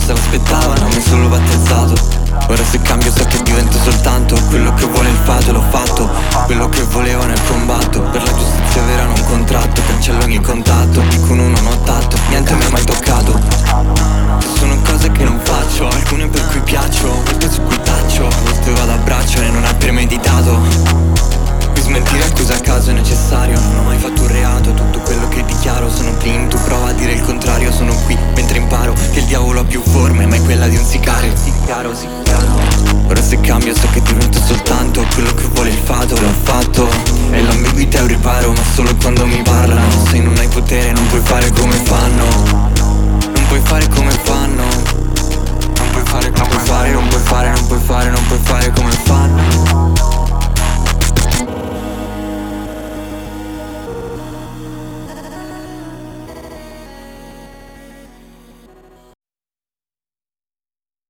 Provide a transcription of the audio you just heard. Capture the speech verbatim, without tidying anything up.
se l'aspettavano, mi solo battezzato. Ora se cambio so che divento soltanto quello che vuole il fato, l'ho fatto, quello che volevo nel combattere.